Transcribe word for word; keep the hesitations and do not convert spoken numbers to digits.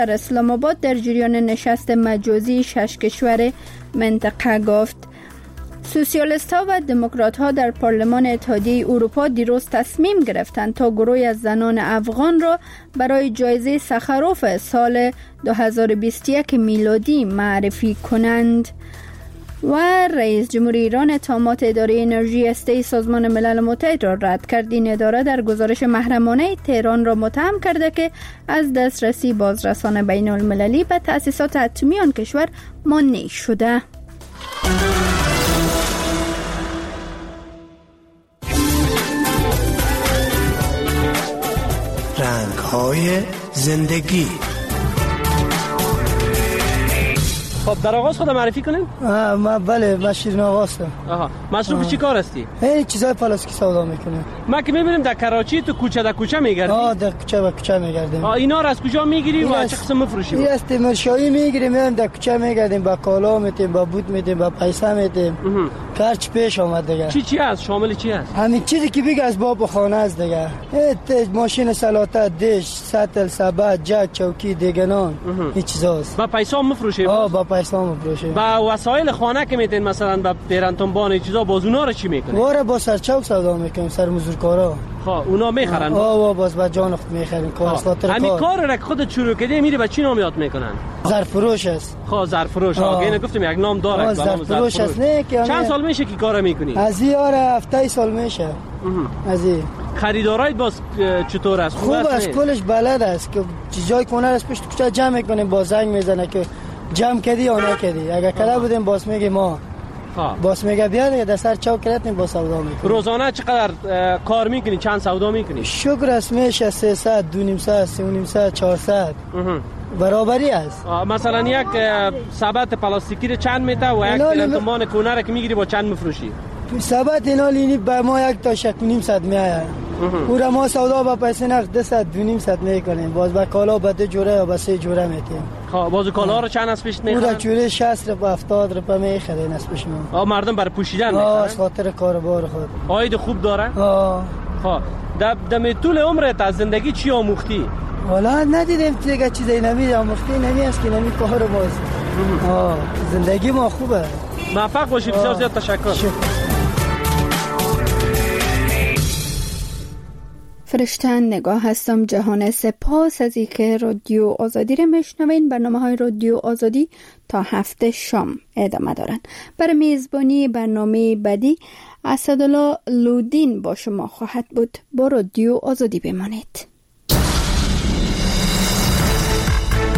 در اسلام آباد در جریان نشست مجازی شش کشور منطقه گفت. سوسیالیست ها و دموکرات ها در پارلمان اتحادیه اروپا دیروز تصمیم گرفتند تا گروهی از زنان افغان را برای جایزه سخروف سال دو هزار و بیست و یک میلادی معرفی کنند. و رئیس جمهور ایران تامات اداره انرژی هسته‌ای سازمان ملل متحد را رد کرد. این اداره در گزارش محرمانه تهران را متهم کرده که از دسترسی بازرسان بین المللی به تأسیسات اتمی آن کشور مانع شده. رنگ‌های زندگی. خب در آغاز خود معرفی کنیم؟ ما بله من شیرین آقا هستم. آها مصروف چی کار هستی؟ این چیزای پلاستیکی سودا میکنم. ما که میبینیم در کراچی تو کوچه در کوچه میگردی؟ آه در کوچه به کوچه میگردیم. آه اینا رو از کجا میگیری و چه قسم میفروشی؟ این از تیمورشاهی میگیریم، میریم در کوچه میگردیم، با کالا میتیم، با بوت میتیم، با پیسه میتیم. کارچ پیش اومد دیگه. چی چی هست؟ شامل چی هست؟ همین چیزی که بگه از باب خانه است دیگه. ات ماشین سلاطه، دیش، سطل، سبد، جک، چوکی، دیگنان، این چیزاست. با پیسه هم میفروشی؟ آه با پیسه هم میفروشیم. با وسایل خانه که میتین مثلا با پیرانتون بان چیزا باز اونا رو چی میکنی؟ واره با سرچوک سودا میکنیم، سر مزدورکارا. خب اونا میخرن؟ آه باز با جان خود میخریم کار خاطر کار. همین کار رو خودت شروع کردی میری با چی نام یاد میکنن؟ ظرف فروش است. خب ظرف فروش. آگه اینو گفتم یک نام داره. ظرف فروش است. نه که چند سال میشه که کارو میکنی؟ از یار هفته سال میشه. از این خریدارای باز چطور است؟ خوب است، کلش بلد است که جای کنه است پشت کوچه جمع میکنیم، با زنگ میزنه که جمع کردی یا نکردی. اگه کلا بودیم باز میگه ما ها باز میگه بیا دیگه در سر چاو کردیم با سودا میکنیم. روزانه چقدر کار میکنی؟ چند سودا میکنی؟ شکر است میشه سیصد، دو نیم صد، سه و نیم صد، چهارصد برابری است. مثلا یک سبد پلاستیکی رو چند میته و یک پیرانتون کونه رو که میگیری با چند میفروشی؟ سبد اینا لینی به ما یک تا شک و نیم صد میآید. او را ما سودا با پیسه نقد دو صد دو نیم صد میکنیم. باز با کالا با دو جوره یا با سه جوره میتیم. خب باز کالا رو چند از پیش میخرن؟ او را جوره شصت رو با هفتاد رو میخرن از پیش ما. آ مردم برای پوشیدن میخرن؟ آه از خاطر کاروبار خود. عاید خوب داره؟ آه. خب در دم طول عمرت از زندگی چی آموختی؟ والا ندیدم دیگه چیزی نمی آموختی، نمی است که نمی کار باز. آه زندگی ما خوبه. موفق باشی. بسیار زیاد تشکر. فرشتن نگاه هستم جهان. سپاس از اینکه رادیو آزادی رو میشنوین. برنامه های رادیو آزادی تا هفته شام ادامه دارن. برای میزبانی برنامه بعدی اسدالله لودین با شما خواهد بود. با رادیو آزادی بمانید.